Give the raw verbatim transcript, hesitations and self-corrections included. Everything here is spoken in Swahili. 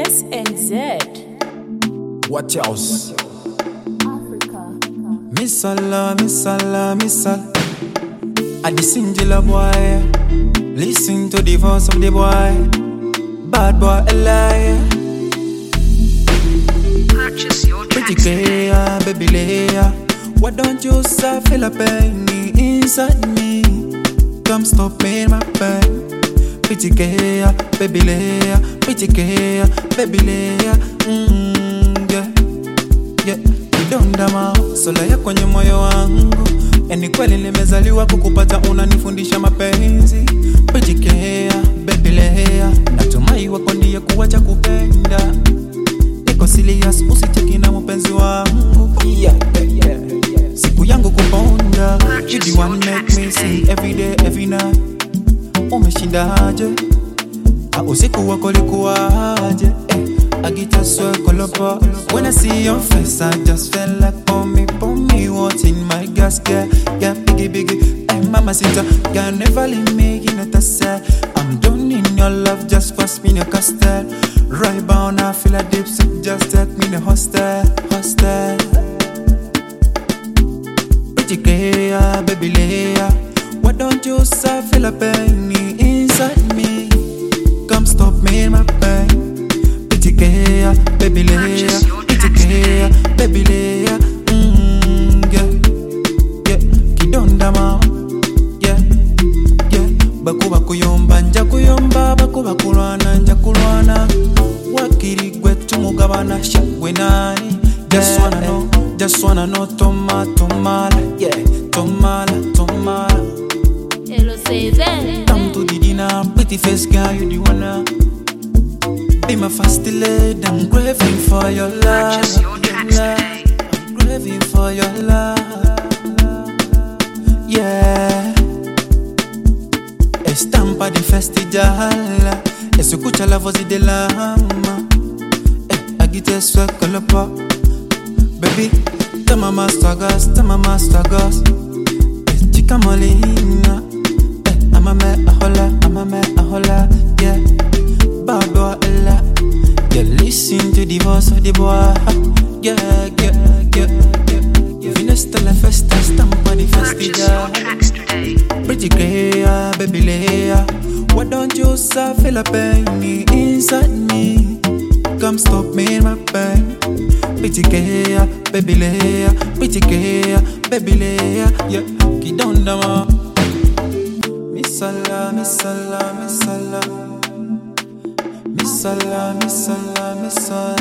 S N Z. What else? Africa. Missala, missala, missala. I the singular boy. Listen to the voice of the boy. Bad boy, a liar. Purchase your Pretty tracks today. clear, baby layer. Why don't you stop feel a pain inside me? Come stop me in my pain. Pretty clear, baby layer. Pretty clear, baby layer. Mm, yeah, yeah. Kidonda masolaya kwenye moyo wangu. Eni kweli nimezaliwa kukupata, unanifundisha mapenzi. Pretty clear, baby layer. Natumai wako ndiye kuwacha kupenda. Niko serious, usicheki na mpenzi wangu. Yeah, yeah, yeah, yeah. Siku yangu kuponda. You the one make me sing every day, every night. Umeshindaje? Ha usiku wako likuwaje? Eh, agita swe kolopo. When I see your face, I just feel like pour me, pour me what's in my gas, yeah, yeah, biggie, biggie. Hey, mama sita, can never leave me in a tasse. I'm done in your love, just pass me in a castle. Right bound, I feel a deep sick, just take me in a hostel, hostel. Pretty clear, baby layer. Why don't you stop feel a pain inside me? Come stop me in my pain. Pretty clear, baby layer. Pretty clear, baby layer. Mm, yeah, yeah. Kidonda ma, yeah, yeah. Baku baku yomba, nja kuyomba. Baku baku lwana, nja kulwana. Wakiri gwetu mugabana shakwe nani? Just wanna know, just wanna know. Toma, tomala, yeah. Tomala, tomala. Hello, say then. Come to the dinner, pretty face girl, you the wanna. Be my fast lady, I'm craving for your love. Purchase your tracks today. I'm craving for your love. Yeah. Estampa di festival. Escucha la voz de la ama. Eh, agite sue colopo. Baby, tama master gas, tama master gas. Eh, chica molina. Eh, I'm a me a hola, I'm a me a hola. Yeah. Bad boy, ella. Yeah, listen to the voice of the boy. Yeah, yeah, yeah, yeah. Vinesta la festa, stampa di Purchase your festival. tracks today. Pretty clear, baby layer. Why don't you stop feel a pain inside me? Come stop me in my pain. Pretty clear, baby layer. Pretty clear, baby layer. Yeah, kidonda ma. Missala, missala, missala. Missala, missala, missala.